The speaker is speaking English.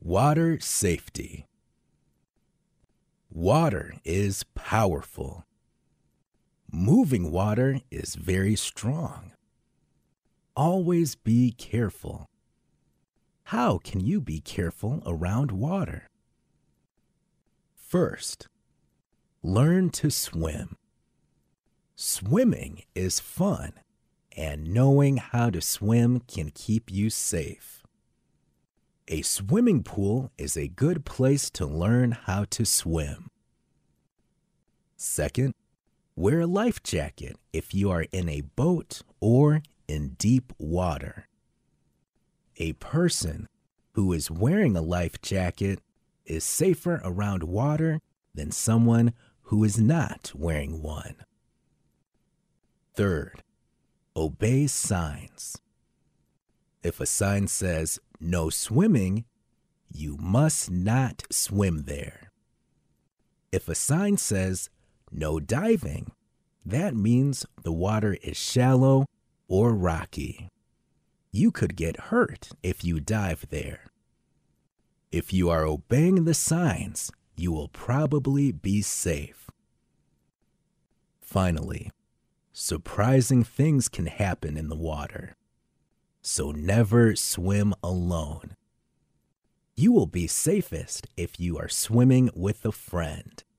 Water safety. Water is powerful. Moving water is very strong. Always be careful. How can you be careful around water? First, learn to swim. Swimming is fun, and knowing how to swim can keep you safe. A swimming pool is a good place to learn how to swim. Second, wear a life jacket if you are in a boat or in deep water. A person who is wearing a life jacket is safer around water than someone who is not wearing one. Third, obey signs. If a sign says no swimming, you must not swim there. If a sign says no diving, that means the water is shallow or rocky. You could get hurt if you dive there. If you are obeying the signs, you will probably be safe. Finally, surprising things can happen in the water, so never swim alone. You will be safest if you are swimming with a friend.